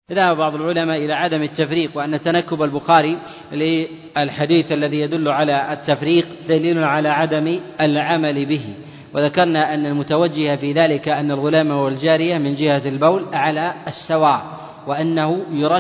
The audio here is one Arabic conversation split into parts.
ذهب بعض العلماء إلى عدم التفريق، وأن تنكب البخاري للحديث الذي يدل على التفريق دليل على عدم العمل به. وذكرنا أن المتوجه في ذلك أن الغلام والجارية من جهة البول على السواء، وأنه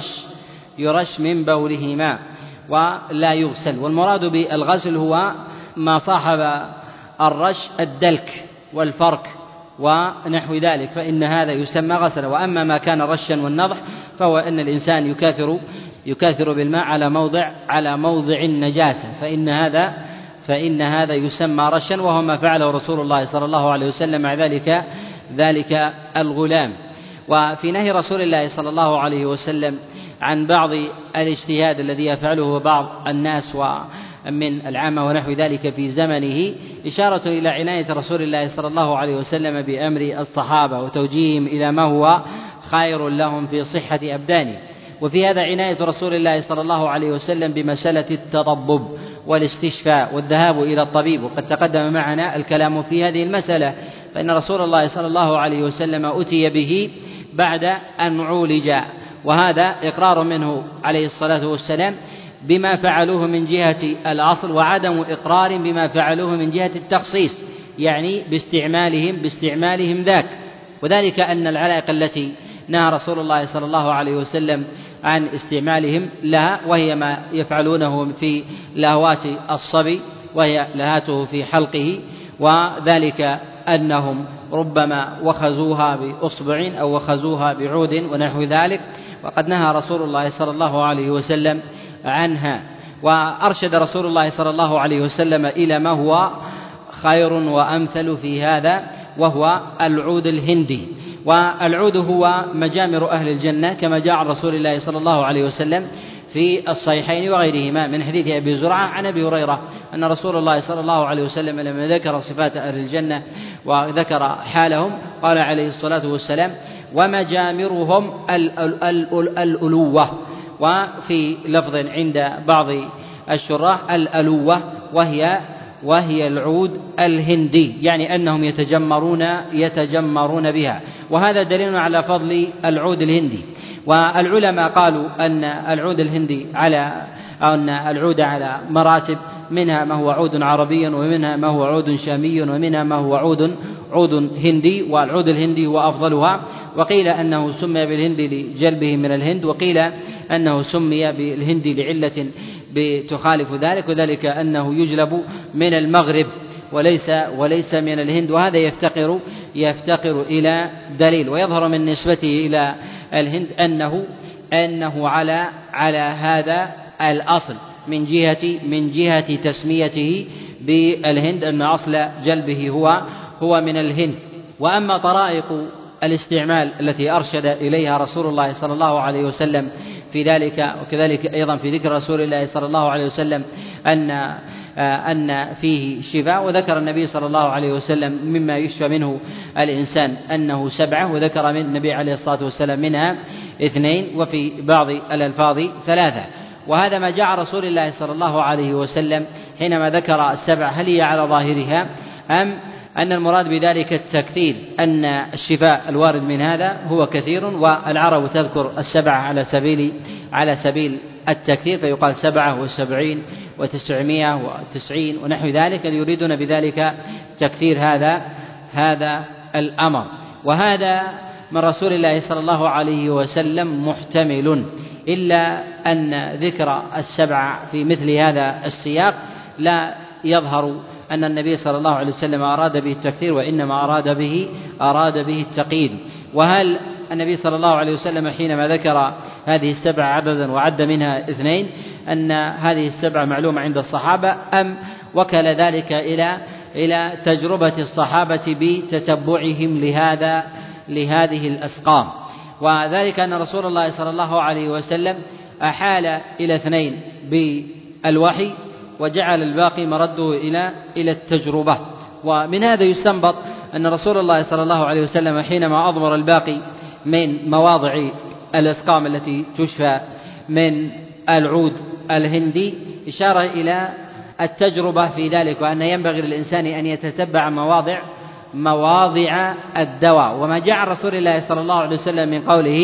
يرش من بولهما ولا يغسل. والمراد بالغسل هو ما صاحب الرش الدلك والفرك ونحو ذلك، فإن هذا يسمى غسل. وأما ما كان رشا والنضح فهو أن الإنسان يكاثر بالماء على موضع النجاسة، فإن هذا يسمى رشا، وهو ما فعله رسول الله صلى الله عليه وسلم مع ذلك الغلام. وفي نهي رسول الله صلى الله عليه وسلم عن بعض الاجتهاد الذي يفعله بعض الناس ومن العامة ونحو ذلك في زمنه إشارة إلى عناية رسول الله صلى الله عليه وسلم بأمر الصحابة وتوجيههم إلى ما هو خير لهم في صحة أبدانهم. وفي هذا عناية رسول الله صلى الله عليه وسلم بمسألة التطبب والاستشفاء والذهاب إلى الطبيب، وقد تقدم معنا الكلام في هذه المسألة. فإن رسول الله صلى الله عليه وسلم أتي به بعد أن عولج، وهذا إقرار منه عليه الصلاة والسلام بما فعلوه من جهة الأصل، وعدم إقرار بما فعلوه من جهة التخصيص، يعني باستعمالهم ذاك. وذلك أن العلائق التي نهى رسول الله صلى الله عليه وسلم عن استعمالهم لها، وهي ما يفعلونه في لهوات الصبي، وهي لهاته في حلقه، وذلك أنهم ربما وخزوها بأصبع أو وخزوها بعود ونحو ذلك، وقد نهى رسول الله صلى الله عليه وسلم عنها. وأرشد رسول الله صلى الله عليه وسلم إلى ما هو خير وأمثل في هذا، وهو العود الهندي. والعود هو مجامر أهل الجنة، كما جاء عن رسول الله صلى الله عليه وسلم في الصحيحين وغيرهما من حديث أبي زرعة عن أبي هريرة أن رسول الله صلى الله عليه وسلم لما ذكر صفات أهل الجنة وذكر حالهم قال عليه الصلاة والسلام: ومجامرهم الألوة. وفي لفظ عند بعض الشراح الألوة، وهي العود الهندي، يعني أنهم يتجمرون بها. وهذا دليل على فضل العود الهندي. والعلماء قالوا أن العود على مراتب، منها ما هو عود عربي، ومنها ما هو عود شامي، ومنها ما هو عود هندي، والعود الهندي هو أفضلها. وقيل أنه سمي بالهندي لجلبه من الهند، وقيل أنه سمي بالهندي لعلة بتخالف ذلك، وذلك أنه يجلب من المغرب وليس من الهند. وهذا يفتقر إلى دليل. ويظهر من نسبته إلى الهند أنه على هذا الأصل من جهة تسميته بالهند، أن أصل جلبه هو من الهند. وأما طرائق الاستعمال التي أرشد إليها رسول الله صلى الله عليه وسلم في ذلك، وكذلك أيضا في ذكر رسول الله صلى الله عليه وسلم أن فيه شفاء، وذكر النبي صلى الله عليه وسلم مما يشفى منه الإنسان أنه 7، وذكر من النبي عليه الصلاة والسلام منها 2، وفي بعض الألفاظ 3. وهذا ما جاء رسول الله صلى الله عليه وسلم حينما ذكر 7، هل هي على ظاهرها أم أن المراد بذلك التكثير، أن الشفاء الوارد من هذا هو كثير، والعرب تذكر 7 على سبيل التكثير، فيقال 77 و990 ونحو ذلك، يريدون بذلك تكثير هذا الأمر. وهذا من رسول الله صلى الله عليه وسلم محتمل، إلا أن ذكر 7 في مثل هذا السياق لا يظهر أن النبي صلى الله عليه وسلم أراد به التكثير، وإنما أراد به التقييد. وهل النبي صلى الله عليه وسلم حينما ذكر هذه 7 عددا وعد منها 2 أن هذه 7 معلومة عند الصحابة، أم وكل ذلك إلى تجربة الصحابة بتتبعهم لهذه الأسقام؟ وذلك أن رسول الله صلى الله عليه وسلم أحال إلى 2 بالوحي، وجعل الباقي مرده إلى التجربة. ومن هذا يستنبط أن رسول الله صلى الله عليه وسلم حينما أضمر الباقي من مواضع الأسقام التي تشفى من العود الهندي إشارة إلى التجربة في ذلك، وأن ينبغي للإنسان أن يتتبع مواضع الدواء. وما جاء رسول الله صلى الله عليه وسلم من قوله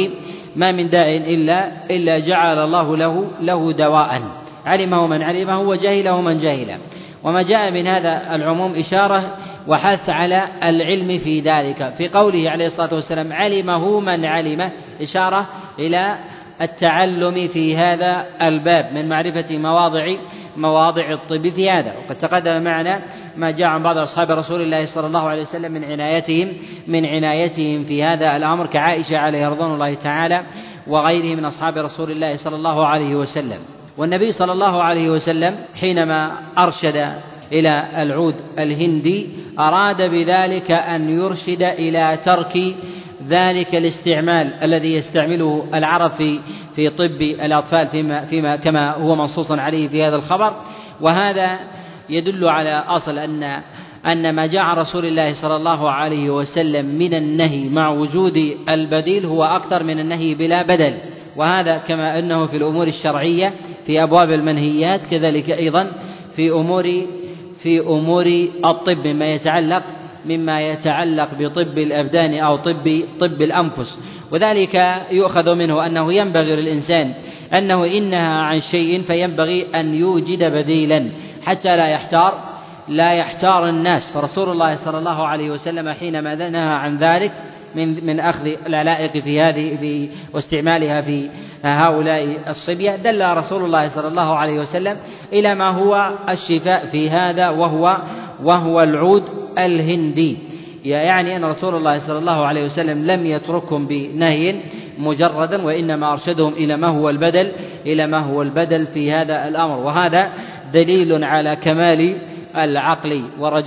ما من داء إلا جعل الله له دواء، علمه من علمه وجهله من جهله. وما جاء من هذا العموم إشارة وحث على العلم في ذلك، في قوله عليه الصلاة والسلام علمه من علمه، إشارة إلى التعلم في هذا الباب من معرفة مواضع الطب في هذا. وقد تقدم معنا ما جاء عن بعض أصحاب رسول الله صلى الله عليه وسلم من عنايتهم في هذا الأمر، كعائشة عليه رضوان الله تعالى وغيره من أصحاب رسول الله صلى الله عليه وسلم. والنبي صلى الله عليه وسلم حينما أرشد إلى العود الهندي أراد بذلك أن يرشد إلى ترك ذلك الاستعمال الذي يستعمله العرب في طب الأطفال فيما كما هو منصوص عليه في هذا الخبر. وهذا يدل على أصل أن ما جاء عن رسول الله صلى الله عليه وسلم من النهي مع وجود البديل هو أكثر من النهي بلا بدل. وهذا كما أنه في الأمور الشرعية في أبواب المنهيات، كذلك أيضا في أمور الطب مما يتعلق بطب الأبدان أو طب الأنفس. وذلك يؤخذ منه أنه ينبغي للإنسان أنه إن نهى عن شيء فينبغي أن يوجد بديلا حتى لا يحتار الناس. فرسول الله صلى الله عليه وسلم حينما نهى عن ذلك من أخذ العلائق في هذه واستعمالها في هؤلاء الصبية، دل رسول الله صلى الله عليه وسلم إلى ما هو الشفاء في هذا وهو العود الهندي. يعني أن رسول الله صلى الله عليه وسلم لم يتركهم بنهي مجردا، وإنما أرشدهم إلى ما هو البدل في هذا الأمر. وهذا دليل على كمال العقل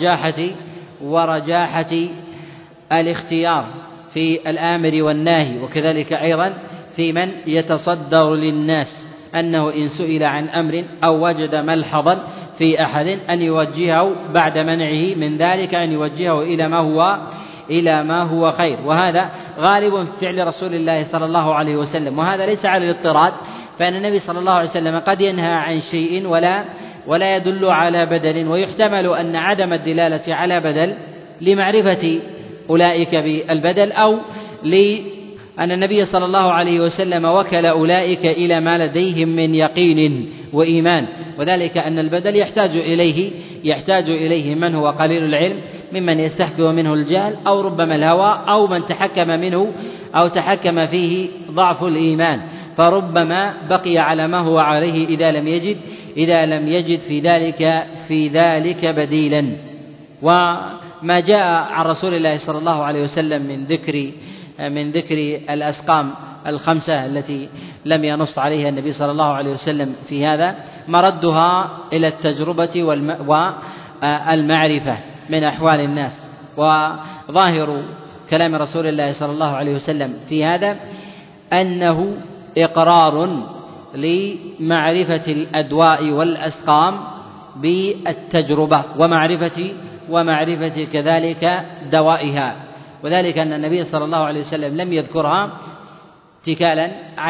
ورجاحة الاختيار في الآمر والناهي، وكذلك أيضا في من يتصدر للناس أنه إن سئل عن أمر أو وجد ملحظا في أحد أن يوجهه بعد منعه من ذلك أن يوجهه إلى ما هو خير. وهذا غالب في فعل رسول الله صلى الله عليه وسلم، وهذا ليس على الاضطراد، فإن النبي صلى الله عليه وسلم قد ينهى عن شيء ولا يدل على بدل، ويحتمل أن عدم الدلالة على بدل لمعرفة أولئك بالبدل، أو لأن النبي صلى الله عليه وسلم وكل أولئك إلى ما لديهم من يقين وإيمان، وذلك أن البدل يحتاج إليه من هو قليل العلم ممن يستحكم منه الجهل أو ربما الهوى أو من تحكم منه أو تحكم فيه ضعف الإيمان، فربما بقي على ما هو عليه إذا لم يجد في ذلك بديلا. وما جاء عن رسول الله صلى الله عليه وسلم من ذكر الأسقام الخمسة التي لم ينص عليها النبي صلى الله عليه وسلم في هذا مردها إلى التجربة والمعرفة من أحوال الناس. وظاهر كلام رسول الله صلى الله عليه وسلم في هذا أنه إقرار لمعرفة الأدواء والأسقام بالتجربة ومعرفة كذلك دوائها، وذلك أن النبي صلى الله عليه وسلم لم يذكرها اتكالا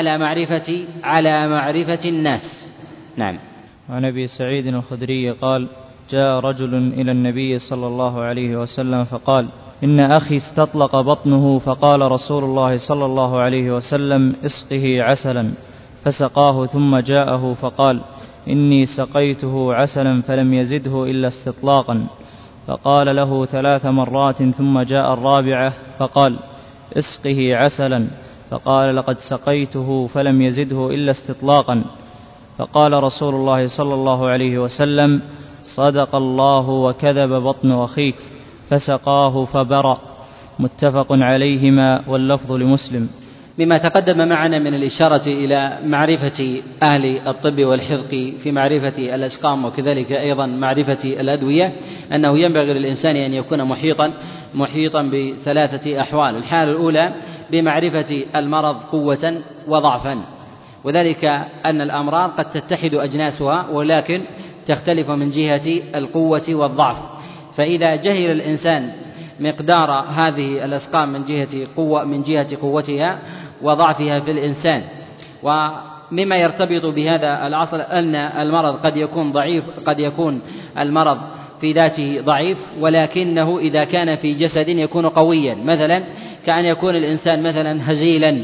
على معرفة الناس. نعم. عن أبي سعيد الخدري قال: جاء رجل إلى النبي صلى الله عليه وسلم فقال: إن أخي استطلق بطنه، فقال رسول الله صلى الله عليه وسلم: اسقه عسلا، فسقاه ثم جاءه فقال: إني سقيته عسلا فلم يزده إلا استطلاقا، فقال له 3 مرات، ثم جاء الرابعة فقال: اسقه عسلا، فقال: لقد سقيته فلم يزده إلا استطلاقا، فقال رسول الله صلى الله عليه وسلم: صدق الله وكذب بطن أخيك، فسقاه فبرأ. متفق عليهما واللفظ لمسلم. بما تقدم معنا من الإشارة إلى معرفة أهل الطب والحذق في معرفة الأسقام وكذلك أيضا معرفة الأدوية، أنه ينبغي للإنسان أن يكون محيطا ب3 أحوال. الحالة الأولى بمعرفة المرض قوة وضعفا، وذلك أن الأمراض قد تتحد أجناسها ولكن تختلف من جهة القوة والضعف، فإذا جهل الإنسان مقدار هذه الأسقام من جهة قوتها وضعفها في الإنسان، ومما يرتبط بهذا الأصل أن المرض قد يكون ضعيف، قد يكون المرض في ذاته ضعيف ولكنه إذا كان في جسد يكون قويا، مثلا كأن يكون الإنسان مثلا هزيلا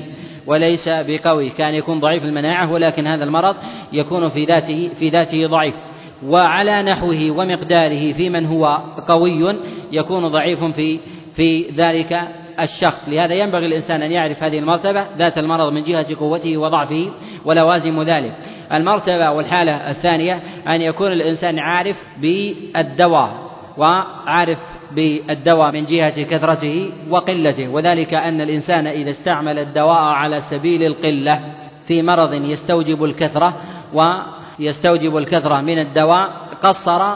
وليس بقوي، كان يكون ضعيف المناعة ولكن هذا المرض يكون في ذاته ضعيف. وعلى نحوه ومقداره في من هو قوي يكون ضعيف في ذلك الشخص. لهذا ينبغي الإنسان أن يعرف هذه المرتبة ذات المرض من جهة قوته وضعفه ولوازم ذلك. المرتبة والحالة الثانية أن يكون الإنسان عارف بالدواء، وعارف بالدواء من جهة كثرته وقلته، وذلك أن الإنسان إذا استعمل الدواء على سبيل القلة في مرض يستوجب الكثرة من الدواء قصر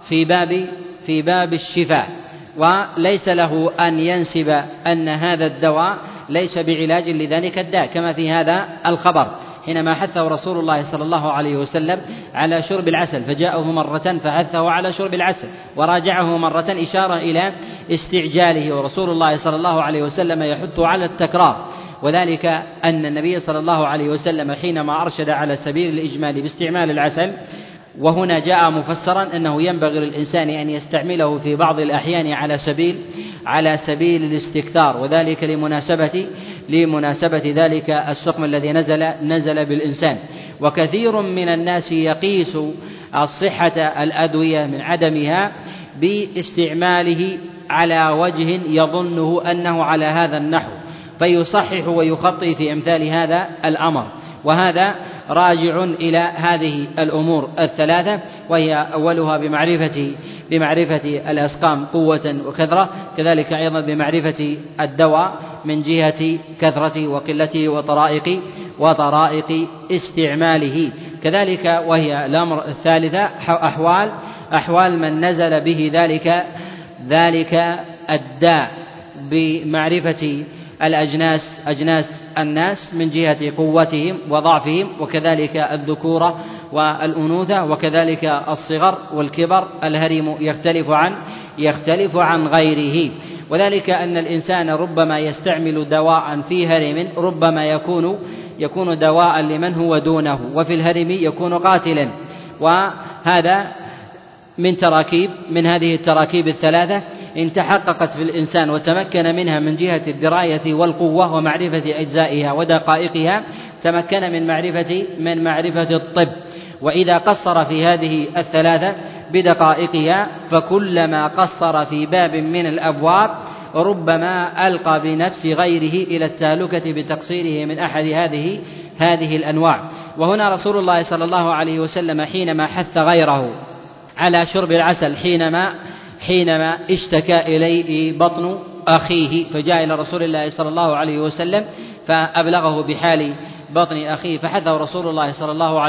في باب الشفاء، وليس له أن ينسب أن هذا الدواء ليس بعلاج لذلك الداء، كما في هذا الخبر حينما حثه رسول الله صلى الله عليه وسلم على شرب العسل، فجاءه مرة فحثه على شرب العسل، وراجعه مرة إشارة إلى استعجاله، ورسول الله صلى الله عليه وسلم يحث على التكرار، وذلك أن النبي صلى الله عليه وسلم حينما أرشد على سبيل الإجمال باستعمال العسل، وهنا جاء مفسرا أنه ينبغي للإنسان أن يستعمله في بعض الأحيان على سبيل الاستكثار، وذلك لمناسبة ذلك السقم الذي نزل بالإنسان. وكثير من الناس يقيس الصحة الأدوية من عدمها باستعماله على وجه يظنه أنه على هذا النحو، فيصحح ويخطئ في أمثال هذا الأمر، وهذا راجع إلى هذه الأمور الثلاثة، وهي أولها بمعرفة الأسقام قوة وكثرة، كذلك أيضا بمعرفة الدواء من جهة كثرته وقلته وطرائق استعماله، كذلك وهي الأمر الثالثة أحوال من نزل به ذلك الداء بمعرفة أجناس الناس من جهة قوتهم وضعفهم، وكذلك الذكورة والأنوثة، وكذلك الصغر والكبر. الهرم يختلف عن غيره، وذلك أن الإنسان ربما يستعمل دواء في هرم ربما يكون دواء لمن هو دونه، وفي الهرم يكون قاتلا، وهذا من هذه التراكيب الثلاثة إن تحققت في الإنسان وتمكن منها من جهة الدراية والقوة ومعرفة أجزائها ودقائقها، تمكن من معرفة الطب. وإذا قصر في هذه الثلاثة بدقائقها، فكلما قصر في باب من الأبواب ربما ألقى بنفس غيره إلى التهلكة بتقصيره من أحد هذه الأنواع. وهنا رسول الله صلى الله عليه وسلم حينما حث غيره على شرب العسل حينما اشتكى إليه بطن أخيه، فجاء إلى رسول الله صلى الله عليه وسلم فأبلغه بحال بطن أخيه، فحثه رسول الله صلى الله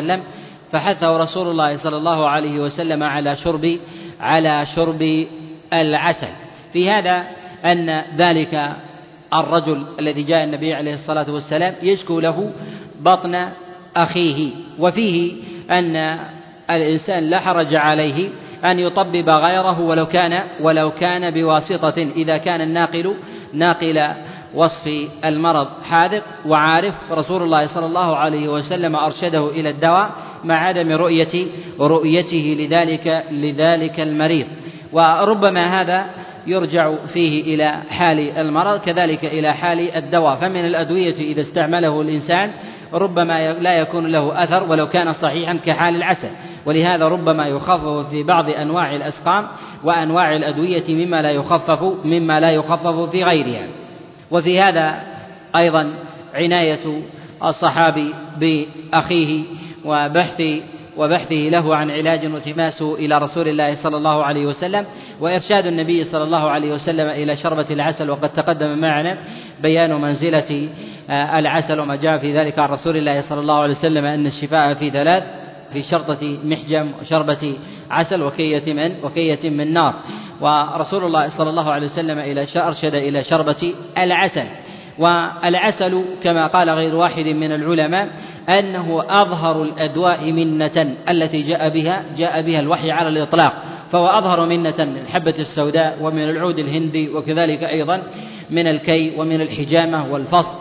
عليه وسلم على شرب العسل. في هذا أن ذلك الرجل الذي جاء النبي عليه الصلاة والسلام يشكو له بطن أخيه، وفيه أن الإنسان لا حرج عليه أن يطبب غيره ولو كان بواسطة، إذا كان ناقل وصف المرض حاذق وعارف. رسول الله صلى الله عليه وسلم أرشده إلى الدواء مع عدم رؤيته لذلك المريض، وربما هذا يرجع فيه إلى حال المرض كذلك إلى حال الدواء. فمن الأدوية إذا استعمله الإنسان ربما لا يكون له أثر ولو كان صحيحا كحال العسل، ولهذا ربما يخفف في بعض أنواع الأسقام وأنواع الأدوية مما لا يخفف في غيرها. وفي هذا أيضا عناية الصحابي بأخيه وبحثه له عن علاج والتماسه إلى رسول الله صلى الله عليه وسلم، وإرشاد النبي صلى الله عليه وسلم إلى شربة العسل. وقد تقدم معنا بيان منزلة العسل وما جاء في ذلك عن رسول الله صلى الله عليه وسلم أن الشفاء في ثلاث: في شرطة محجم وشربة عسل وكية من نار. ورسول الله صلى الله عليه وسلم أرشد إلى شربة العسل. والعسل كما قال غير واحد من العلماء أنه أظهر الأدواء منة التي جاء بها الوحي على الإطلاق، فهو أظهر منة من الحبة السوداء ومن العود الهندي، وكذلك أيضا من الكي ومن الحجامة والفصل،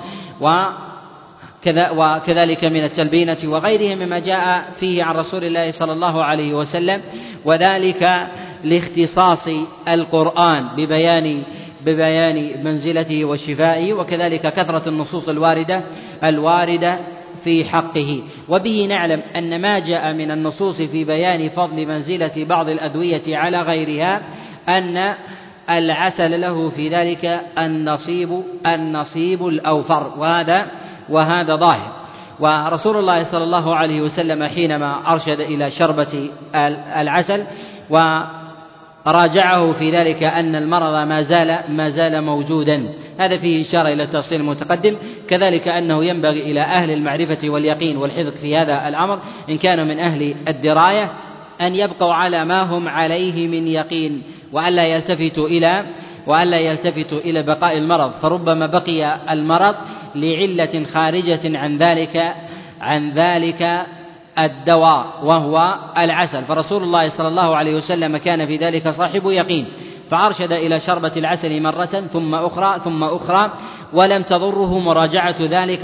وكذلك من التلبينة وغيرها مما جاء فيه عن رسول الله صلى الله عليه وسلم، وذلك لاختصاص القرآن ببيان ببيان منزلته وشفائه، وكذلك كثرة النصوص الواردة في حقه. وبه نعلم أن ما جاء من النصوص في بيان فضل منزلة بعض الأدوية على غيرها أن العسل له في ذلك النصيب الأوفر، وهذا ظاهر. ورسول الله صلى الله عليه وسلم حينما أرشد إلى شربة العسل وراجعه في ذلك أن المرض ما زال موجودا، هذا فيه إشارة إلى التفصيل المتقدم. كذلك أنه ينبغي إلى أهل المعرفة واليقين والحذق في هذا الأمر إن كانوا من أهل الدراية أن يبقوا على ما هم عليه من يقين، وألا يلتفتوا إلى بقاء المرض، فربما بقي المرض لعلة خارجة عن ذلك الدواء وهو العسل. فرسول الله صلى الله عليه وسلم كان في ذلك صاحب يقين، فأرشد إلى شربة العسل مرة ثم أخرى ولم تضره مراجعة ذلك،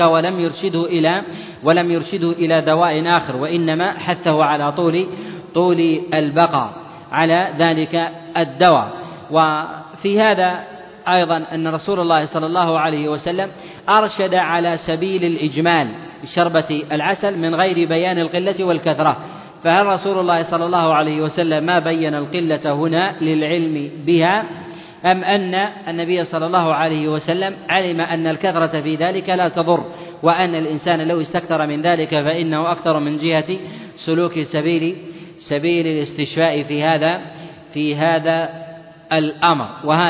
ولم يرشده إلى دواء آخر، وإنما حثه على طول البقاء على ذلك الدواء. وفي هذا أيضا أن رسول الله صلى الله عليه وسلم أرشد على سبيل الإجمال بشربة العسل من غير بيان القلة والكثرة. فهل رسول الله صلى الله عليه وسلم ما بين القلة هنا للعلم بها، أم أن النبي صلى الله عليه وسلم علم أن الكثرة في ذلك لا تضر، وأن الإنسان لو استكثر من ذلك فإنه أكثر من جهة سلوك سبيل الاستشفاء في هذا الأمر،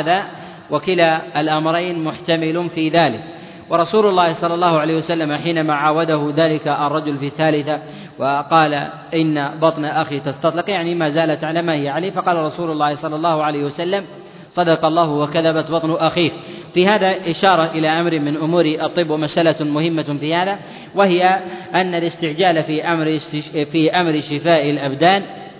وكلا الأمرين محتمل في ذلك. ورسول الله صلى الله عليه وسلم حينما عاوده ذلك الرجل في الثالثة وقال إن بطن أخي تستطلق، يعني ما زالت على ما هي عليه، فقال رسول الله صلى الله عليه وسلم صدق الله وكذبت بطن أخيك. في هذا إشارة إلى أمر من أمور الطب ومسألة مهمة في هذا، وهي أن الاستعجال في أمر شفاء الأبدان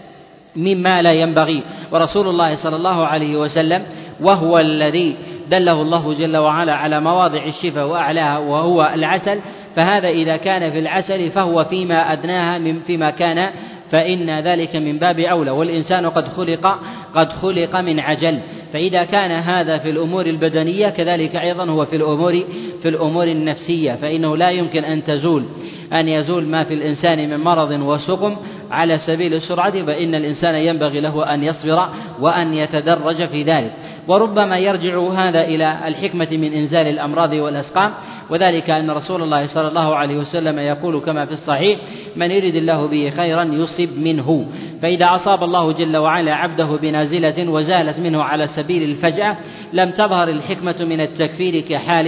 مما لا ينبغي. ورسول الله صلى الله عليه وسلم وهو الذي دله الله جل وعلا على مواضع الشفاء وأعلاها وهو العسل، فهذا إذا كان في العسل فهو فيما أدناها فيما كان فإن ذلك من باب أولى. والإنسان قد خلق من عجل، فإذا كان هذا في الأمور البدنية كذلك أيضا هو في الأمور النفسية، فإنه لا يمكن أن يزول ما في الإنسان من مرض وسقم على سبيل السرعة، فإن الإنسان ينبغي له أن يصبر وأن يتدرج في ذلك. وربما يرجع هذا إلى الحكمة من إنزال الأمراض والأسقام، وذلك أن رسول الله صلى الله عليه وسلم يقول كما في الصحيح: من يرد الله به خيرا يصب منه. فإذا أصاب الله جل وعلا عبده بنازلة وزالت منه على سبيل الفجأة لم تظهر الحكمة من التكفير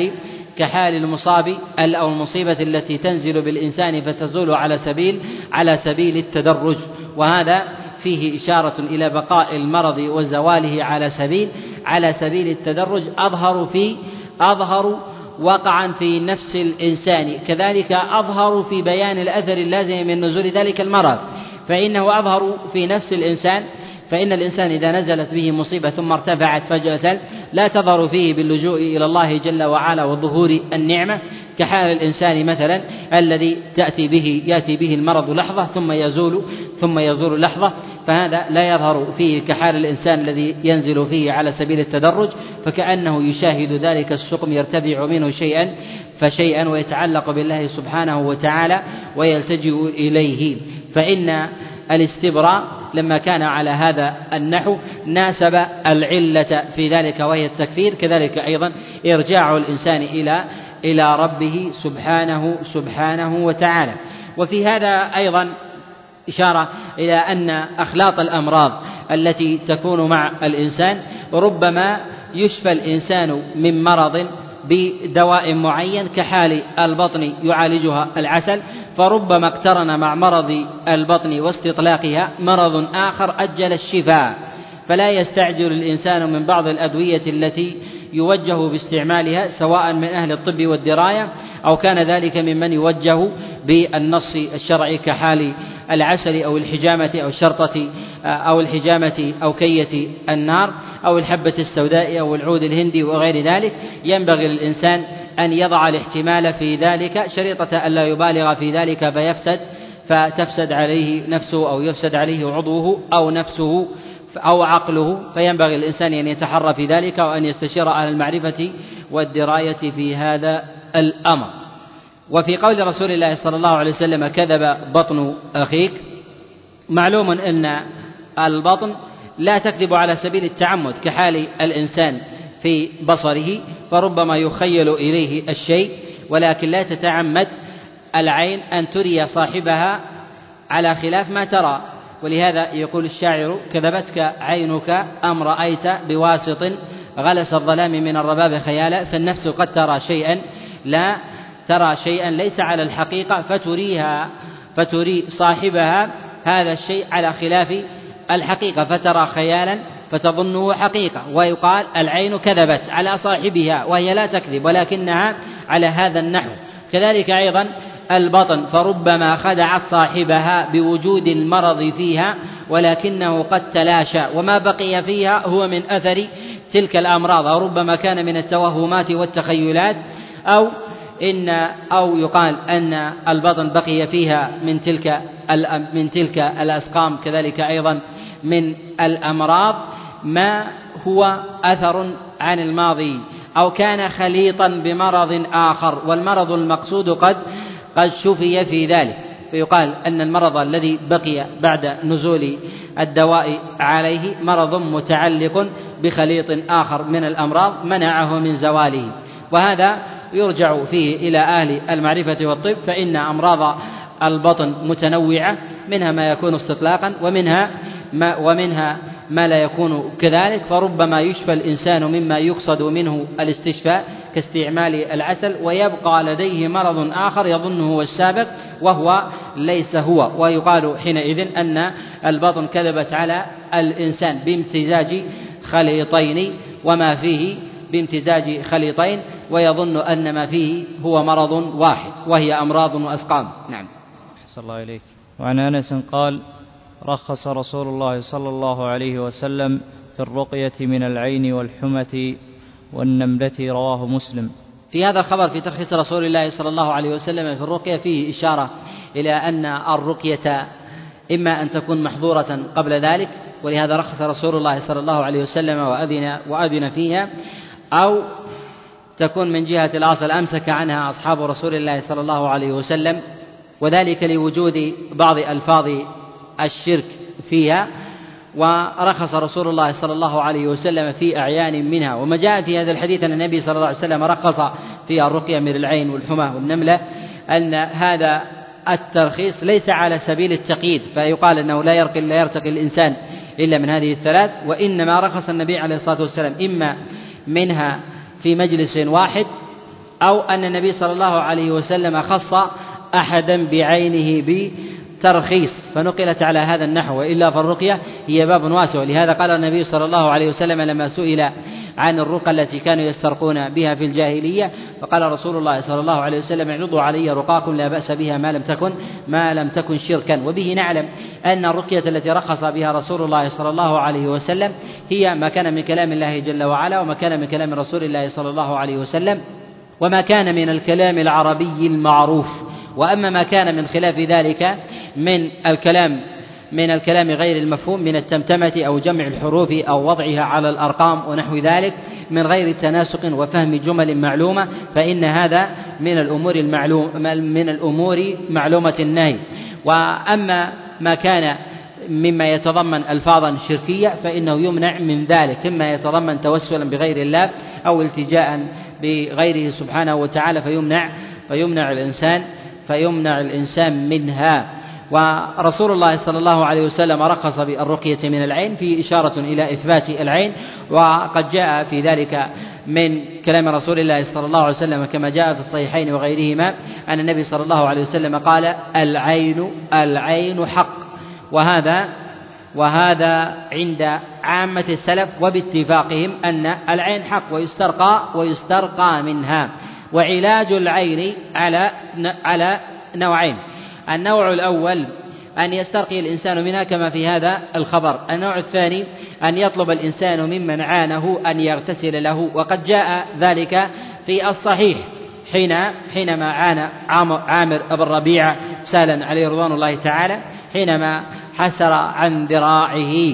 كحال المصاب أو المصيبة التي تنزل بالإنسان فتزول على سبيل التدرج. وهذا فيه إشارة إلى بقاء المرض وزواله على سبيل التدرج أظهر وقعا في نفس الإنسان، كذلك أظهر في بيان الأثر اللازم من نزول ذلك المرض، فإنه أظهر في نفس الإنسان. فإن الإنسان إذا نزلت به مصيبة ثم ارتفعت فجأة لا تظهر فيه باللجوء إلى الله جل وعلا وظهور النعمة، كحال الإنسان مثلا الذي يأتي به المرض لحظة ثم يزول لحظة، فهذا لا يظهر فيه كحال الإنسان الذي ينزل فيه على سبيل التدرج، فكأنه يشاهد ذلك السقم يرتفع منه شيئا فشيئا ويتعلق بالله سبحانه وتعالى ويلتجئ إليه. فإن الاستبراء لما كان على هذا النحو ناسب العلة في ذلك وهي التكفير، كذلك أيضا إرجاع الإنسان إلى ربه سبحانه وتعالى. وفي هذا أيضا إشارة إلى أن أخلاط الأمراض التي تكون مع الإنسان ربما يشفى الإنسان من مرض بدواء معين كحال البطن يعالجها العسل، فربما اقترن مع مرض البطن واستطلاقها مرض آخر أجل الشفاء، فلا يستعجل الإنسان من بعض الأدوية التي يوجه باستعمالها سواء من أهل الطب والدراية أو كان ذلك ممن يوجه بالنص الشرعي كحال العسل أو الحجامة أو الشرطة أو الحجامة أو كية النار أو الحبة السوداء أو العود الهندي وغير ذلك. ينبغي للإنسان أن يضع الاحتمال في ذلك شريطة ألا يبالغ في ذلك فتفسد عليه نفسه أو يفسد عليه عضوه أو نفسه أو عقله، فينبغي الإنسان أن يتحرى في ذلك وأن يستشير أهل المعرفة والدراية في هذا الأمر. وفي قول رسول الله صلى الله عليه وسلم كذب بطن أخيك، معلوم أن البطن لا تكذب على سبيل التعمد كحال الإنسان في بصره، فربما يخيل إليه الشيء، ولكن لا تتعمد العين أن تري صاحبها على خلاف ما ترى. ولهذا يقول الشاعر: كذبتك عينك أم رأيت بواسط غلس الظلام من الرباب خيالا، فالنفس قد ترى شيئا لا ترى شيئا ليس على الحقيقة فتري صاحبها هذا الشيء على خلاف الحقيقة، فترى خيالا فتظنه حقيقة. ويقال: العين كذبت على صاحبها وهي لا تكذب ولكنها على هذا النحو. كذلك أيضا البطن، فربما خدعت صاحبها بوجود المرض فيها ولكنه قد تلاشى، وما بقي فيها هو من أثر تلك الأمراض، أو ربما كان من التوهمات والتخيلات، أو يقال أن البطن بقي فيها من تلك الأسقام، كذلك أيضا من الأمراض ما هو أثر عن الماضي، أو كان خليطا بمرض آخر، والمرض المقصود قد شفي في ذلك. فيقال أن المرض الذي بقي بعد نزول الدواء عليه مرض متعلق بخليط آخر من الأمراض منعه من زواله. وهذا يرجع فيه إلى أهل المعرفة والطب، فإن أمراض البطن متنوعة، منها ما يكون استطلاقا ومنها ما لا يكون كذلك، فربما يشفى الإنسان مما يقصد منه الاستشفاء كاستعمال العسل، ويبقى لديه مرض آخر يظنه هو السابق وهو ليس هو، ويقال حينئذ أن البطن كذبت على الإنسان بامتزاج خليطين، وما فيه بامتزاج خليطين، ويظن أن ما فيه هو مرض واحد، وهي أمراض وأسقام. نعم. أحسن الله إليك. وعن أنس قال: رخص رسول الله صلى الله عليه وسلم في الرقية من العين والحمة والنملة، رواه مسلم. في هذا الخبر في ترخيص رسول الله صلى الله عليه وسلم في الرقية فيه إشارة إلى أن الرقية إما أن تكون محظورة قبل ذلك، ولهذا رخص رسول الله صلى الله عليه وسلم وأذن فيها، أو تكون من جهة الأصل أمسك عنها أصحاب رسول الله صلى الله عليه وسلم، وذلك لوجود بعض ألفاظ الشرك فيها، ورخص رسول الله صلى الله عليه وسلم في أعيان منها. وما جاء في هذا الحديث أن النبي صلى الله عليه وسلم رخص في الرقية من العين والحمى والنملة، أن هذا الترخيص ليس على سبيل التقييد، فيقال أنه لا يرتقي الإنسان إلا من هذه الثلاث، وإنما رخص النبي عليه الصلاة والسلام إما منها في مجلس واحد، أو أن النبي صلى الله عليه وسلم خص أحدا بعينه بترخيص فنقلت على هذا النحو، وإلا فالرقية هي باب واسع. لهذا قال النبي صلى الله عليه وسلم لما سئل عن الرقى التي كانوا يسترقون بها في الجاهلية، فقال رسول الله صلى الله عليه وسلم: اعرضوا علي رقاكم لا بأس بها ما لم تكن شركا. وبه نعلم أن الرقية التي رخص بها رسول الله صلى الله عليه وسلم هي ما كان من كلام الله جل وعلا، وما كان من كلام رسول الله صلى الله عليه وسلم، وما كان من الكلام العربي المعروف. وأما ما كان من خلاف ذلك من الكلام غير المفهوم، من التمتمة أو جمع الحروف أو وضعها على الأرقام ونحو ذلك من غير تناسق وفهم جمل معلومة، فإن هذا من الأمور معلومة النهي. وأما ما كان مما يتضمن ألفاظا شركية فإنه يمنع من ذلك، إما يتضمن توسلا بغير الله أو التجاء بغيره سبحانه وتعالى فيمنع الإنسان منها. ورسول الله صلى الله عليه وسلم رخص بالرقية من العين في إشارة إلى إثبات العين، وقد جاء في ذلك من كلام رسول الله صلى الله عليه وسلم كما جاء في الصحيحين وغيرهما أن النبي صلى الله عليه وسلم قال: العين حق. وهذا عند عامة السلف وباتفاقهم أن العين حق ويسترقى منها. وعلاج العين على نوعين: النوع الأول أن يسترقي الإنسان منها كما في هذا الخبر، النوع الثاني أن يطلب الإنسان ممن عانه أن يغتسل له، وقد جاء ذلك في الصحيح حينما عانى عامر بن ربيعة سالا عليه رضوان الله تعالى، حينما حسر عن ذراعه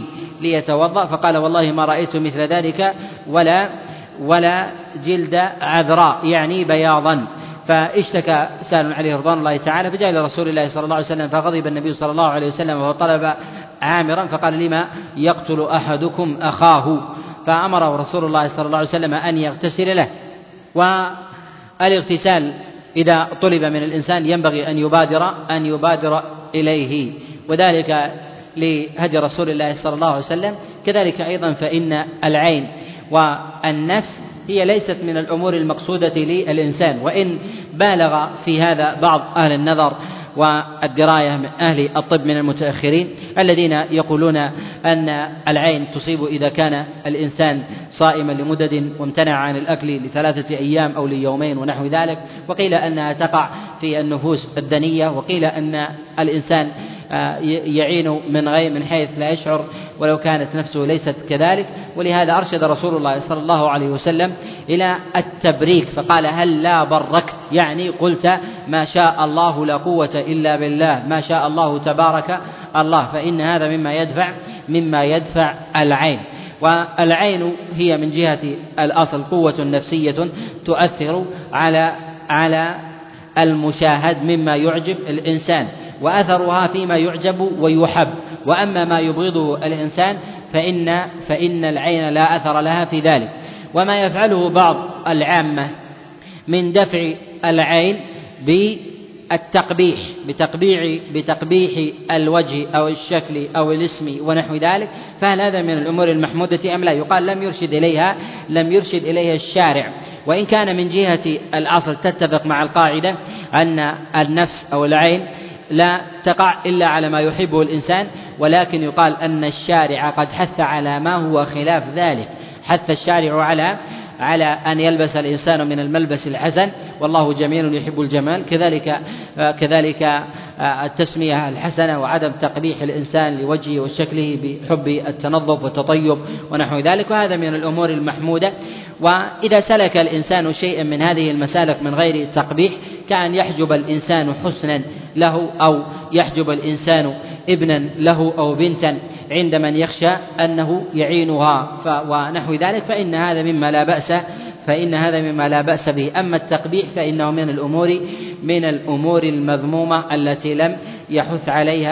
ليتوضأ، فقال والله ما رأيت مثل ذلك ولا جلد عذراء يعني بياضا. فاشتكى سالم عليه رضوان الله تعالى فجاء إلى رسول الله صلى الله عليه وسلم، فغضب النبي صلى الله عليه وسلم وطلب عامرا فقال لما يقتل أحدكم أخاه، فأمره رسول الله صلى الله عليه وسلم أن يغتسل له. والاغتسال إذا طلب من الإنسان ينبغي أن يبادر إليه، وذلك لهدي رسول الله صلى الله عليه وسلم. كذلك أيضا فإن العين والنفس هي ليست من الأمور المقصودة للإنسان، وإن بالغ في هذا بعض أهل النظر والدراية من أهل الطب من المتأخرين الذين يقولون أن العين تصيب إذا كان الإنسان صائما لمدد وامتنع عن الأكل ل3 أيام أو ليومين ونحو ذلك، وقيل أنها تقع في النفوس الدنية، وقيل أن الإنسان يعين من حيث لا يشعر ولو كانت نفسه ليست كذلك. ولهذا أرشد رسول الله صلى الله عليه وسلم إلى التبريك فقال هل لا بركت، يعني قلت ما شاء الله لا قوة إلا بالله، ما شاء الله تبارك الله، فإن هذا مما يدفع العين. والعين هي من جهة الأصل قوة نفسية تؤثر على المشاهد مما يعجب الإنسان، وأثرها فيما يعجب ويحب. وأما ما يبغضه الإنسان فإن العين لا أثر لها في ذلك. وما يفعله بعض العامة من دفع العين بتقبيح الوجه أو الشكل أو الاسم ونحو ذلك، فهل هذا من الأمور المحمودة أم لا؟ يقال لم يرشد إليها الشارع، وإن كان من جهة الأصل تتفق مع القاعدة أن النفس أو العين لا تقع إلا على ما يحبه الإنسان، ولكن يقال أن الشارع قد حث على ما هو خلاف ذلك، حث الشارع على أن يلبس الإنسان من الملبس الحسن، والله جميل يحب الجمال. كذلك التسمية الحسنة وعدم تقبيح الإنسان لوجهه وشكله بحب التنظف والتطيب ونحو ذلك، وهذا من الأمور المحمودة. وإذا سلك الإنسان شيئا من هذه المسالك من غير تقبيح كأن يحجب الإنسان حسنا له، أو يحجب الإنسان ابنا له أو بنتا عند من يخشى أنه يعينها ونحو ذلك، فإن هذا مما لا بأس به. أما التقبيح فإنه من الأمور المذمومة التي لم يحث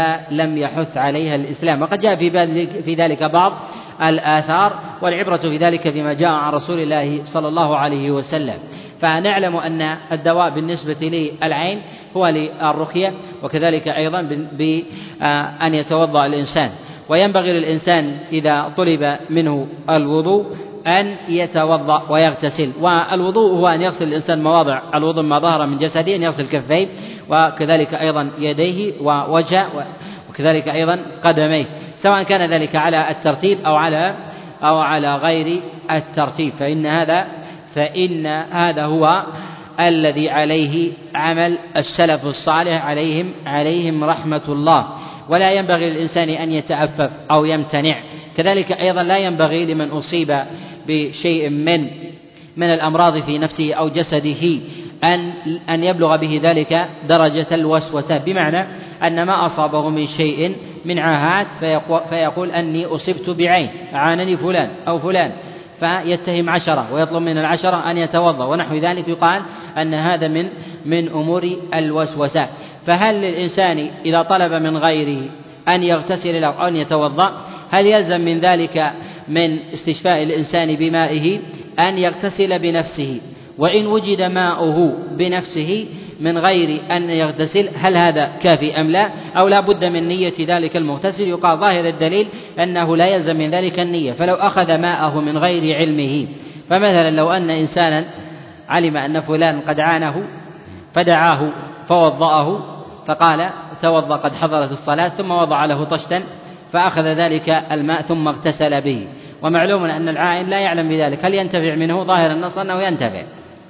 عليها الإسلام. وقد جاء في ذلك بعض الآثار، والعبرة في ذلك بما جاء عن رسول الله صلى الله عليه وسلم. فنعلم أن الدواء بالنسبة للعين هو للرقية، وكذلك أيضا بأن يتوضأ الإنسان. وينبغي للإنسان إذا طلب منه الوضوء أن يتوضأ ويغتسل. والوضوء هو أن يغسل الإنسان مواضع الوضوء ما ظهر من جسده، أن يغسل كفيه وكذلك أيضا يديه ووجهه وكذلك أيضا قدميه، سواء كان ذلك على الترتيب أو على غير الترتيب، فإن هذا هو الذي عليه عمل السلف الصالح عليهم رحمة الله. ولا ينبغي للإنسان أن يتأفف أو يمتنع. كذلك أيضا لا ينبغي لمن أصيب بشيء من الأمراض في نفسه أو جسده أن يبلغ به ذلك درجة الوسوسة، بمعنى أن ما أصابه من شيء من عاهات فيقول أني أصبت بعين، عانني فلان أو فلان، فيتهم 10 ويطلب من 10 أن يتوضأ ونحو ذلك، يقال أن هذا من أمور الوسوسة. فهل للإنسان إذا طلب من غيره أن يغتسل له أو أن يتوضأ، هل يلزم من ذلك من استشفاء الإنسان بمائه أن يغتسل بنفسه؟ وإن وجد ماؤه بنفسه من غير أن يغتسل هل هذا كافي أم لا، أو لا بد من نية ذلك المغتسل؟ يقال ظاهر الدليل أنه لا يلزم من ذلك النية. فلو أخذ ماءه من غير علمه، فمثلا لو أن إنسانا علم أن فلان قد عانه فدعاه فوضأه فقال توضأ قد حضرت الصلاة، ثم وضع له طشتا فأخذ ذلك الماء ثم اغتسل به، ومعلوم أن العائن لا يعلم بذلك، هل ينتفع منه؟ ظاهر النص أنه ينتفع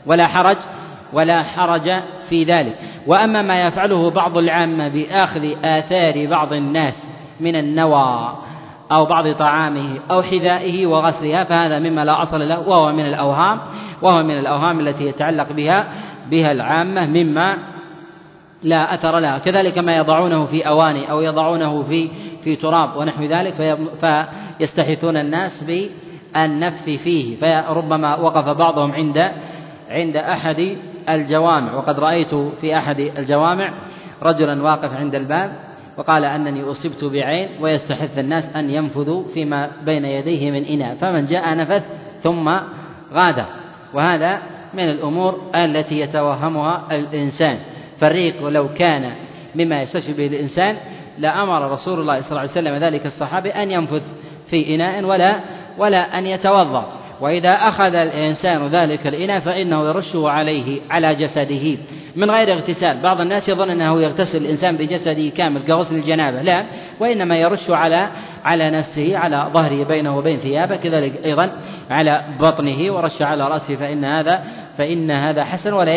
ولا حرج في ذلك. وأما ما يفعله بعض العامة بأخذ آثار بعض الناس من النوى أو بعض طعامه أو حذائه وغسلها، فهذا مما لا أصل له، وهو من الأوهام التي يتعلق بها العامة مما لا أثر لها. كذلك ما يضعونه في أواني أو يضعونه في تراب ونحو ذلك فيستحثون الناس بالنفث فيه، فربما وقف بعضهم عند أحد الجوامع، وقد رأيت في أحد الجوامع رجلا واقف عند الباب وقال أنني أصبت بعين ويستحث الناس أن ينفذوا فيما بين يديه من إناء، فمن جاء نفث ثم غادر. وهذا من الأمور التي يتوهمها الإنسان، فالريق ولو كان مما يستشفي به الإنسان لأمر رسول الله صلى الله عليه وسلم ذلك الصحابي أن ينفث في إناء ولا أن يتوضأ. وإذا أخذ الإنسان ذلك الإناء فإنه يرشه على جسده من غير اغتسال. بعض الناس يظن أنه يغتسل الإنسان بجسده كامل كغسل الجنابة، لا، وإنما يرش على نفسه، على ظهره بينه وبين ثيابه، كذلك أيضا على بطنه، ورش على رأسه، فإن هذا حسن، ولا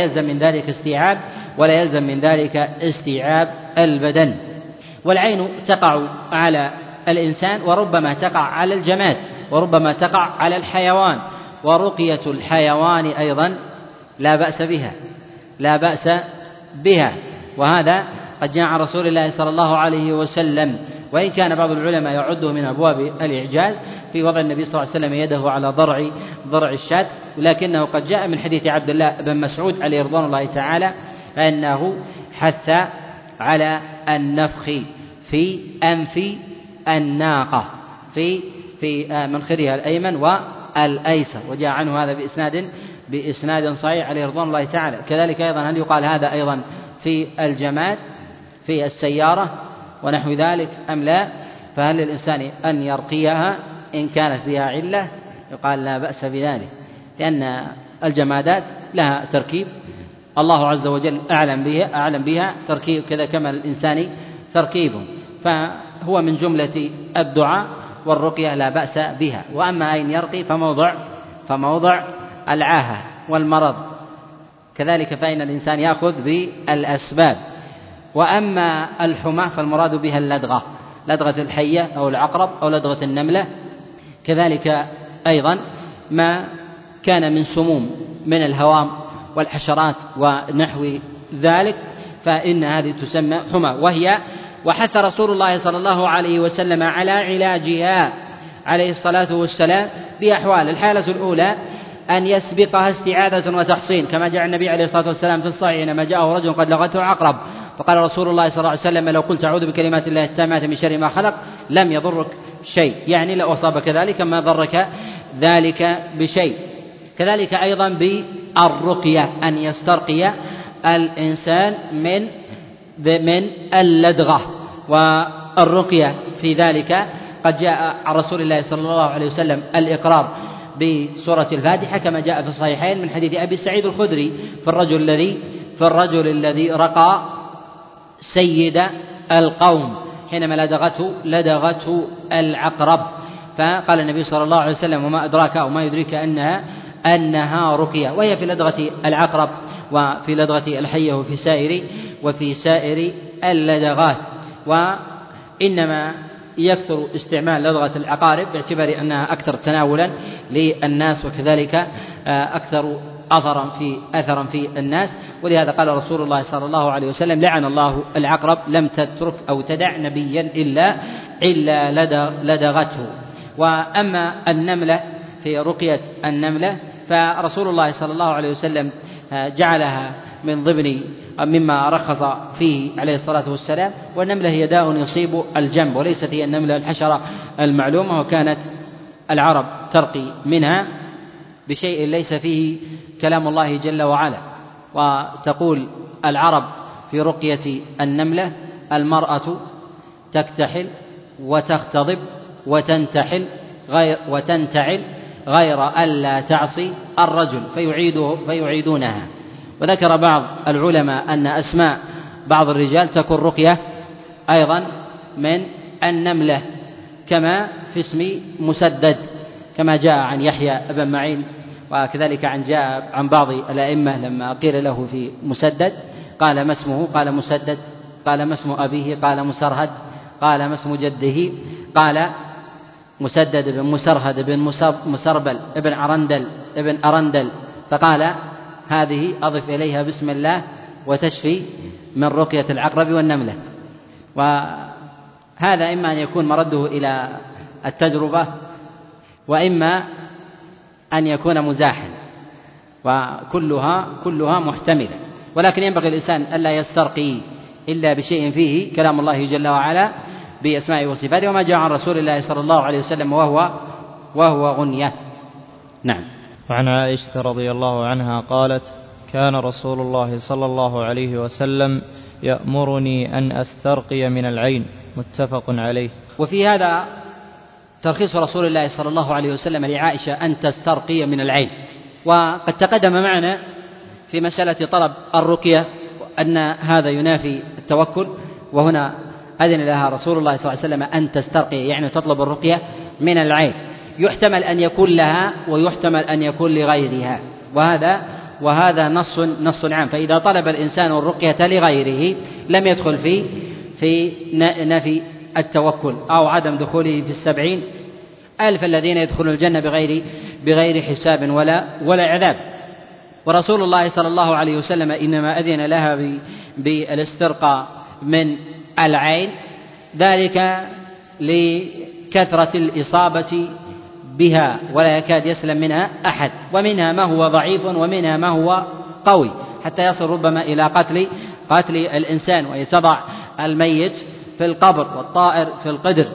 يلزم من ذلك استيعاب البدن. والعين تقع على الإنسان وربما تقع على الجماد وربما تقع على الحيوان، ورقية الحيوان أيضا لا بأس بها، وهذا قد جاء عن رسول الله صلى الله عليه وسلم، وإن كان بعض العلماء يعده من أبواب الإعجاز في وضع النبي صلى الله عليه وسلم يده على ضرع الشاة، ولكنه قد جاء من حديث عبد الله بن مسعود عليه رضوان الله تعالى أنه حث على النفخ في أنف الناقة في منخرها الأيمن والأيسر، وجاء عنه هذا بإسناد صحيح عليه رضوان الله تعالى. كذلك أيضا هل يقال هذا أيضا في الجماد في السيارة ونحو ذلك أم لا؟ فهل للإنسان أن يرقيها إن كانت بها علة؟ يقال لا بأس بذلك، لأن الجمادات لها تركيب الله عز وجل أعلم بها تركيب كذا كما الإنسان تركيبه، فهو من جملة الدعاء والرقية لا بأس بها. وأما أين يرقي فموضع العاهة والمرض، كذلك فإن الإنسان يأخذ بالأسباب. وأما الحمى فالمراد بها لدغة الحية أو العقرب أو لدغة النملة، كذلك أيضا ما كان من سموم من الهوام والحشرات ونحو ذلك، فإن هذه تسمى حمى، وحث رسول الله صلى الله عليه وسلم على علاجها عليه الصلاة والسلام بأحوال. الحالة الأولى أن يسبقها استعاذة وتحصين، كما جاء النبي عليه الصلاة والسلام في الصحيح لما جاءه رجل قد لغته عقرب، فقال رسول الله صلى الله عليه وسلم لو قلت أعوذ بكلمات الله التامات من شر ما خلق لم يضرك شيء، يعني لو أصابك ذلك ما ضرك ذلك بشيء. كذلك أيضا بالرقية أن يسترقي الإنسان من اللدغة، والرقية في في قد جاء عن رسول الله صلى الله عليه وسلم الإقرار بسورة الفاتحة كما جاء في الصحيحين من حديث أبي سعيد الخدري في الرجل الذي رقى سيد القوم حينما لدغته العقرب، فقال النبي صلى الله عليه وسلم وما أدراك أو ما يدريك أنها رقية، وهي في لدغة العقرب وفي لدغة الحية وفي سائر اللدغات. وإنما يكثر استعمال لدغة العقارب باعتبار أنها أكثر تناولا للناس وكذلك أكثر أثرا في الناس، ولهذا قال رسول الله صلى الله عليه وسلم لعن الله العقرب لم تترك أو تدع نبيا إلا لدغته. وأما النملة في رقية النملة فرسول الله صلى الله عليه وسلم جعلها من ضمن مما رخص فيه عليه الصلاة والسلام، والنملة هي داء يصيب الجنب وليست هي النملة الحشرة المعلومة، وكانت العرب ترقي منها بشيء ليس فيه كلام الله جل وعلا. وتقول العرب في رقية النملة المرأة تكتحل وتختضب وتنتعل غير ألا تعصي الرجل فيعيدونها. وذكر بعض العلماء أن أسماء بعض الرجال تكون رقية أيضا من النملة، كما في اسم مسدد كما جاء عن يحيى بن معين، وكذلك جاء عن بعض الأئمة لما قيل له في مسدد قال ما اسمه؟ قال مسدد. قال ما اسم أبيه؟ قال مسرهد. قال ما اسم جده؟ قال مسدد بن مسرهد بن مسربل ابن أرندل. فقال هذه أضف إليها بسم الله وتشفي من رقية العقرب والنملة. وهذا هذا إما أن يكون مرده إلى التجربة، وإما أن يكون مزاحا، وكلها محتملة. ولكن ينبغي الإنسان ألا يسترقي إلا بشيء فيه كلام الله جل وعلا بأسمائه وصفاته، وما جاء عن رسول الله صلى الله عليه وسلم وهو غنية. نعم. وعن عائشة رضي الله عنها قالت: كان رسول الله صلى الله عليه وسلم يأمرني أن أسترقي من العين. متفق عليه. وفي هذا ترخيص رسول الله صلى الله عليه وسلم لعائشة أن تسترقي من العين. وقد تقدم معنا في مسألة طلب الرقية أن هذا ينافي التوكل، وهنا أذن لها رسول الله صلى الله عليه وسلم أن تسترقي، يعني تطلب الرقية من العين. يحتمل أن يكون لها ويحتمل أن يكون لغيرها، وهذا نص عام. فإذا طلب الإنسان الرقية لغيره لم يدخل في نفي التوكل أو عدم دخوله في 70,000 الذين يدخلون الجنة بغير حساب ولا عذاب. ورسول الله صلى الله عليه وسلم إنما أذن لها بالاسترقاء من العين، ذلك لكثرة الإصابة بها ولا يكاد يسلم منها أحد، ومنها ما هو ضعيف ومنها ما هو قوي، حتى يصل ربما إلى قتل الإنسان، ويتضع الميت في القبر والطائر في القدر،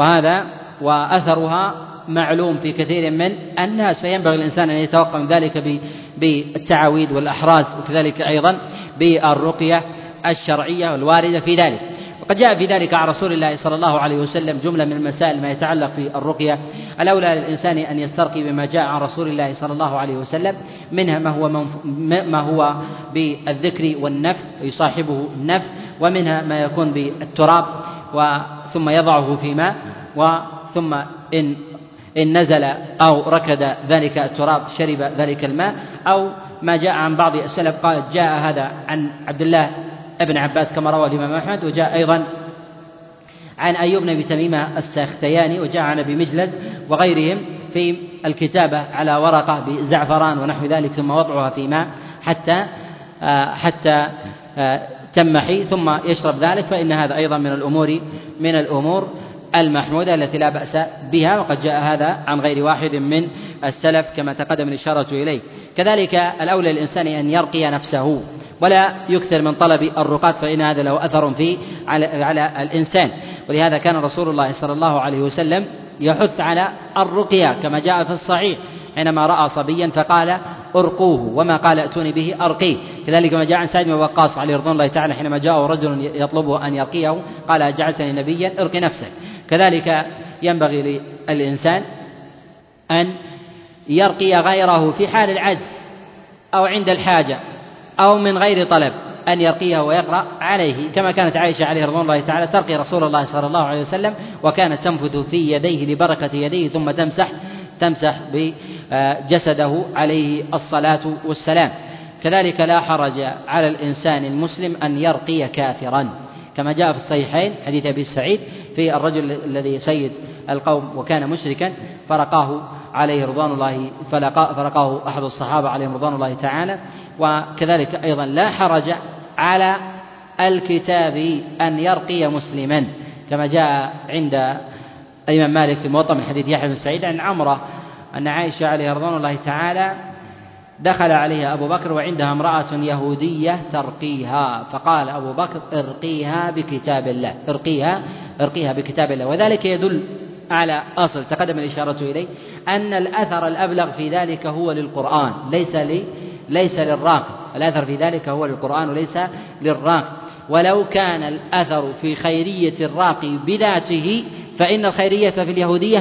وأثرها معلوم في كثير من الناس. فينبغي الإنسان أن يتوقع من ذلك بالتعاويذ والأحراز، وكذلك أيضا بالرقية الشرعية والواردة في ذلك. وقد جاء في ذلك عن رسول الله صلى الله عليه وسلم جملة من المسائل ما يتعلق في الرقية. الأولى للإنسان أن يسترقي بما جاء عن رسول الله صلى الله عليه وسلم، منها ما هو بالذكر والنفث ويصاحبه النفث، ومنها ما يكون بالتراب ثم يضعه في ماء، ثم إن نزل أو ركد ذلك التراب شرب ذلك الماء، أو ما جاء عن بعض السلف قال جاء هذا عن عبد الله ابن عباس كما روى الإمام أحمد، وجاء أيضا عن أيوب بن تميمة السختياني، وجاء عن أبي مجلد وغيرهم في الكتابة على ورقة بزعفران ونحو ذلك، ثم وضعها في ماء حتى تمحي ثم يشرب ذلك، فإن هذا أيضا من الأمور المحمودة التي لا بأس بها. وقد جاء هذا عن غير واحد من السلف كما تقدم الإشارة إليه. كذلك الأولى للإنسان أن يرقي نفسه ولا يكثر من طلب الرقاة، فإن هذا له أثر على الإنسان. ولهذا كان رسول الله صلى الله عليه وسلم يحث على الرقية كما جاء في الصحيح حينما رأى صبيا فقال أرقوه، وما قال أتوني به أرقيه. كذلك ما جاء عن سعد بن وقاص عليه رضوان الله تعالى حينما جاءه رجل يطلبه أن يرقيه قال أجعلتني نبيا ارق نفسك. كذلك ينبغي للإنسان أن يرقي غيره في حال العجز أو عند الحاجة أو من غير طلب، أن يرقيه ويقرأ عليه، كما كانت عائشة عليه رضوان الله تعالى ترقي رسول الله صلى الله عليه وسلم، وكانت تنفث في يديه لبركة يديه ثم تمسح بجسده عليه الصلاة والسلام. كذلك لا حرج على الإنسان المسلم أن يرقي كافرا، كما جاء في الصحيحين حديث أبي سعيد في الرجل الذي سيد القوم وكان مشركا فرقاه عليه رضوان الله، فرقاه أحد الصحابة عليهم رضوان الله تعالى. وكذلك أيضا لا حرج على الكتاب أن يرقي مسلما، كما جاء عند الإمام مالك في موطأ من حديث يحيى بن سعيد عن عمرة أن عائشة عليها رضوان الله تعالى دخل عليها أبو بكر وعندها امرأة يهودية ترقيها، فقال أبو بكر ارقيها بكتاب الله، ارقيها بكتاب الله. وذلك يدل على أصل تقدم الإشارة إليه أن الأثر الأبلغ في ذلك هو للقرآن ليس للراقي. الأثر في ذلك هو للقرآن وليس للراقي. ولو كان الأثر في خيرية الراقي بذاته فإن الخيرية في اليهودية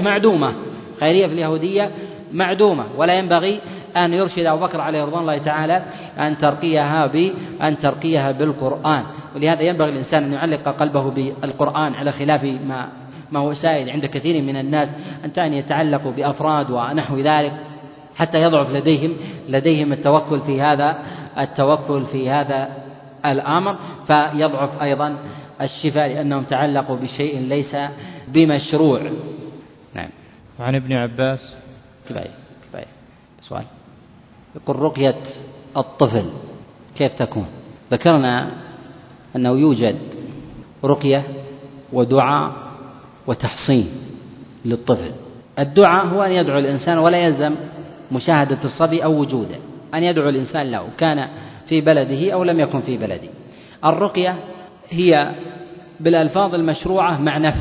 معدومة، ولا ينبغي أن يرشد أبو بكر عليه رضوان الله تعالى أن ترقيها بالقرآن. ولهذا ينبغي الإنسان أن يعلق قلبه بالقرآن على خلاف ما هو سائد عند كثير من الناس أن يتعلقوا بأفراد ونحو ذلك حتى يضعف لديهم التوكل في هذا الأمر، فيضعف أيضا الشفاء لأنهم تعلقوا بشيء ليس بمشروع. نعم. عن ابن عباس كفاية سؤال يقول رقية الطفل كيف تكون؟ ذكرنا أنه يوجد رقية ودعاء وتحصين للطفل. الدعاء هو أن يدعو الإنسان ولا يلزم مشاهدة الصبي أو وجوده، أن يدعو الإنسان له كان في بلده أو لم يكن في بلده. الرقية هي بالألفاظ المشروعة مع نفي،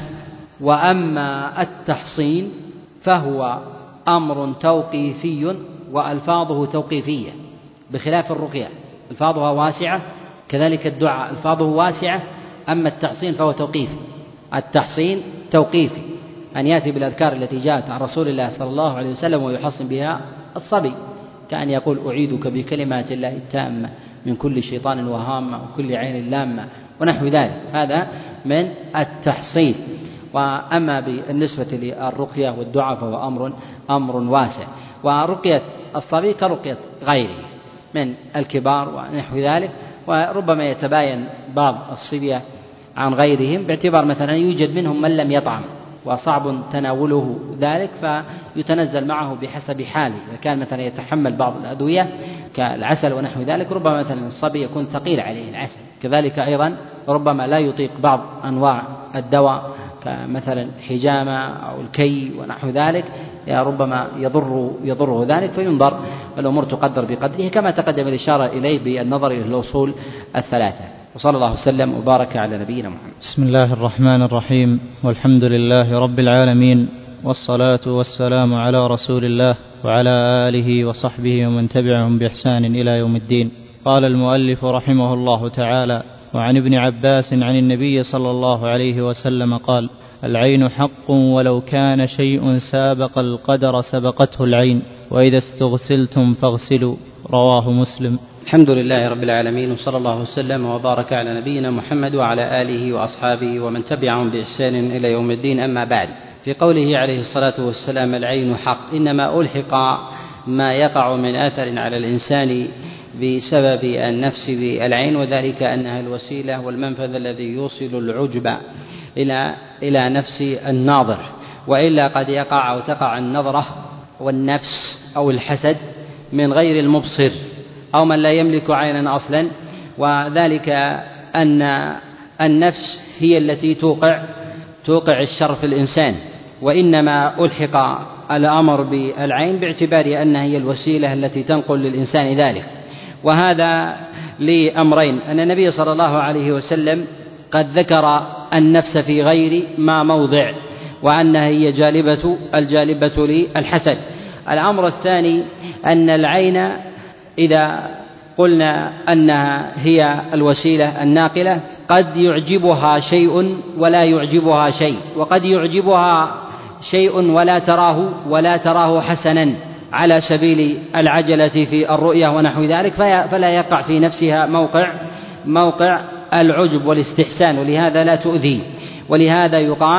وأما التحصين فهو أمر توقيفي وألفاظه توقيفية، بخلاف الرقية ألفاظها واسعة، كذلك الدعاء ألفاظه واسعة. أما التحصين فهو توقيفي. التحصين توقيفي، أن يأتي بالأذكار التي جاءت عن رسول الله صلى الله عليه وسلم ويحصن بها الصبي، كأن يقول أعيذك بكلمات الله التامة من كل شيطان وهامة وكل عين لامة ونحو ذلك، هذا من التحصين. وأما بالنسبة للرقية والدعاء فهو أمر واسع، ورقية الصبي كرقية غيره من الكبار ونحو ذلك. وربما يتباين بعض الصبية عن غيرهم باعتبار مثلا يوجد منهم من لم يطعم وصعب تناوله ذلك، فيتنزل معه بحسب حاله. إذا كان مثلا يتحمل بعض الأدوية كالعسل ونحو ذلك، ربما مثلا الصبي يكون ثقيل عليه العسل، كذلك أيضا ربما لا يطيق بعض أنواع الدواء كمثلا حجامة أو الكي ونحو ذلك، ربما يضره ذلك، فينظر الأمور تقدر بقدره كما تقدم الإشارة إليه بالنظر إلى الأصول الثلاثة. وصلى الله وسلم وبارك على نبينا محمد. بسم الله الرحمن الرحيم، والحمد لله رب العالمين، والصلاة والسلام على رسول الله وعلى آله وصحبه ومن تبعهم بإحسان إلى يوم الدين. قال المؤلف رحمه الله تعالى: وعن ابن عباس عن النبي صلى الله عليه وسلم قال: العين حق ولو كان شيء سابق القدر سبقته العين، وإذا استغسلتم فاغسلوا. رواه مسلم. الحمد لله رب العالمين، وصلى الله وسلم وبارك على نبينا محمد وعلى آله وأصحابه ومن تبعهم بإحسان إلى يوم الدين. أما بعد، في قوله عليه الصلاة والسلام: العين حق، إنما ألحق ما يقع من أثر على الإنسان بسبب النفس بالعين، وذلك أنها الوسيلة والمنفذ الذي يوصل العجب إلى نفس الناظر، وإلا قد يقع أو تقع النظرة والنفس أو الحسد من غير المبصر أو من لا يملك عينا أصلا، وذلك أن النفس هي التي توقع الشر في الإنسان، وإنما ألحق الأمر بالعين باعتبار أنها هي الوسيلة التي تنقل للإنسان ذلك. وهذا لأمرين: أن النبي صلى الله عليه وسلم قد ذكر النفس في غير ما موضع، وأنها هي الجالبة للحسد. الأمر الثاني أن العين إذا قلنا أنها هي الوسيلة الناقلة قد يعجبها شيء ولا يعجبها شيء، وقد يعجبها شيء ولا تراه حسنا على سبيل العجلة في الرؤية ونحو ذلك، فلا يقع في نفسها موقع العجب والاستحسان، ولهذا لا تؤذي. ولهذا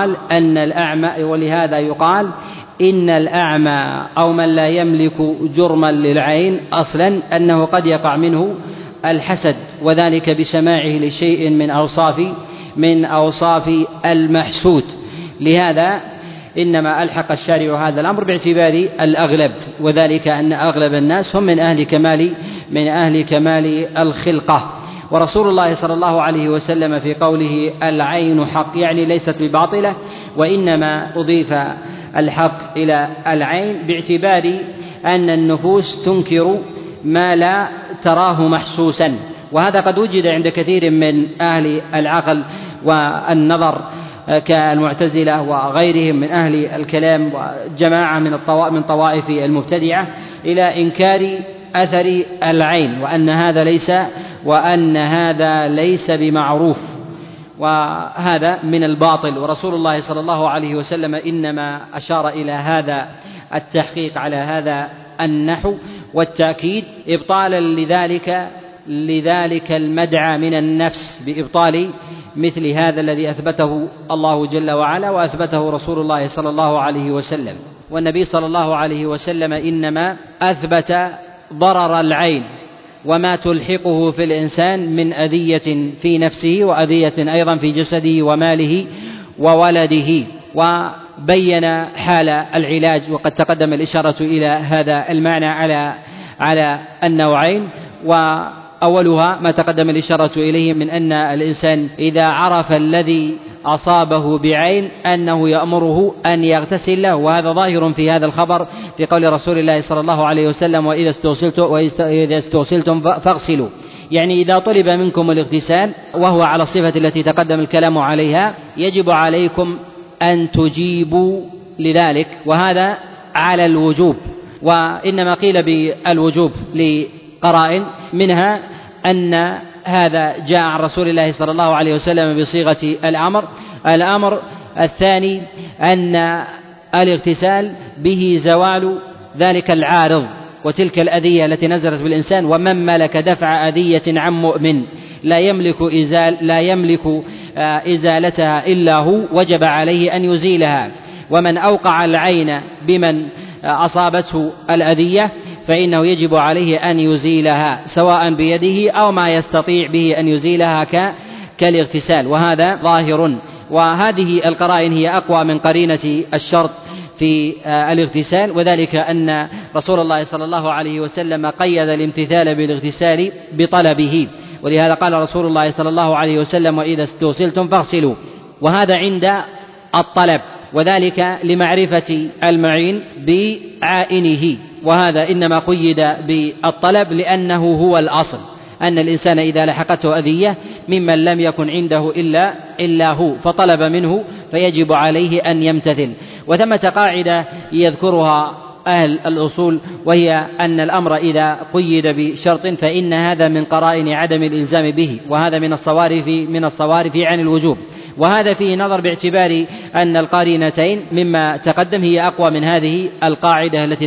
يقال إن الأعمى أو من لا يملك جرما للعين أصلا أنه قد يقع منه الحسد، وذلك بسماعه لشيء من أوصاف المحسود. لهذا إنما ألحق الشارع هذا الأمر باعتبار الأغلب، وذلك أن أغلب الناس هم من أهل كمال الخلقة. ورسول الله صلى الله عليه وسلم في قوله العين حق يعني ليست بباطلة، وإنما أضيف الحق إلى العين باعتبار أن النفوس تنكر ما لا تراه محسوسا، وهذا قد وجد عند كثير من أهل العقل والنظر كالمعتزلة وغيرهم من أهل الكلام وجماعة من طوائف المبتدعة إلى إنكار أثر العين، وأن هذا ليس بمعروف، وهذا من الباطل. ورسول الله صلى الله عليه وسلم إنما أشار إلى هذا التحقيق على هذا النحو والتأكيد إبطالا لذلك المدعى من النفس بإبطال مثل هذا الذي أثبته الله جل وعلا وأثبته رسول الله صلى الله عليه وسلم. والنبي صلى الله عليه وسلم إنما أثبت ضرر العين وما تلحقه في الإنسان من أذية في نفسه وأذية أيضا في جسده وماله وولده، وبين حال العلاج، وقد تقدم الإشارة إلى هذا المعنى على النوعين. وأولها ما تقدم الإشارة إليه من أن الإنسان إذا عرف الذي أصابه بعين أنه يأمره أن يغتسل له، وهذا ظاهر في هذا الخبر في قول رسول الله صلى الله عليه وسلم: وإذا استغسلتم فاغسلوا، يعني إذا طلب منكم الاغتسال وهو على الصفة التي تقدم الكلام عليها يجب عليكم أن تجيبوا لذلك، وهذا على الوجوب. وإنما قيل بالوجوب لقرائن، منها أن هذا جاء عن رسول الله صلى الله عليه وسلم بصيغة الأمر الثاني أن الاغتسال به زوال ذلك العارض وتلك الأذية التي نزلت بالإنسان، ومن ملك دفع أذية عن مؤمن لا يملك إزالتها إلا هو وجب عليه أن يزيلها، ومن أوقع العين بمن أصابته الأذية فإنه يجب عليه أن يزيلها سواء بيده أو ما يستطيع به أن يزيلها كالاغتسال، وهذا ظاهر. وهذه القرائن هي أقوى من قرينة الشرط في الاغتسال، وذلك أن رسول الله صلى الله عليه وسلم قيد الامتثال بالاغتسال بطلبه، ولهذا قال رسول الله صلى الله عليه وسلم: وإذا استغسلتم فاغسلوا، وهذا عند الطلب، وذلك لمعرفة المعين بعائنه، وهذا إنما قيد بالطلب لأنه هو الأصل، أن الإنسان إذا لحقته أذية ممن لم يكن عنده إلا هو فطلب منه فيجب عليه أن يمتثل. وثمة قاعدة يذكرها أهل الأصول، وهي أن الأمر إذا قيد بشرط فإن هذا من قرائن عدم الإلزام به، وهذا من الصوارف عن الوجوب، وهذا فيه نظر باعتبار أن القرينتين مما تقدم هي أقوى من هذه القاعدة التي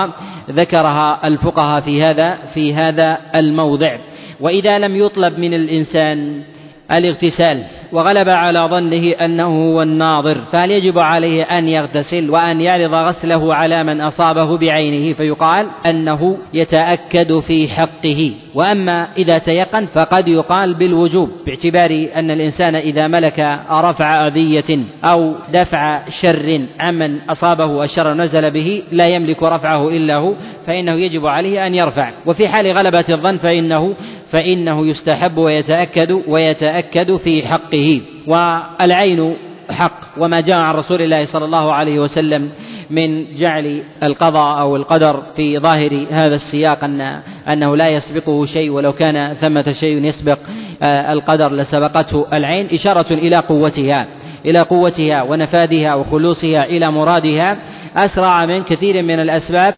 ذكرها الفقهاء في هذا الموضع. وإذا لم يطلب من الإنسان الاغتسال وغلب على ظنه أنه هو الناظر، فهل يجب عليه أن يغتسل وأن يعرض غسله على من أصابه بعينه، فيقال أنه يتأكد في حقه. وأما إذا تيقن فقد يقال بالوجوب، باعتبار أن الإنسان إذا ملك رفع أذية أو دفع شر عمن أصابه الشر نزل به لا يملك رفعه إلا هو، فإنه يجب عليه أن يرفع. وفي حال غلبة الظن فإنه يستحب ويتأكد في حقه. والعين حق، وما جاء عن رسول الله صلى الله عليه وسلم من جعل القضاء أو القدر في ظاهر هذا السياق أنه لا يسبقه شيء، ولو كان ثمة شيء يسبق القدر لسبقته العين، إشارة إلى قوتها ونفاذها وخلوصها إلى مرادها أسرع من كثير من الأسباب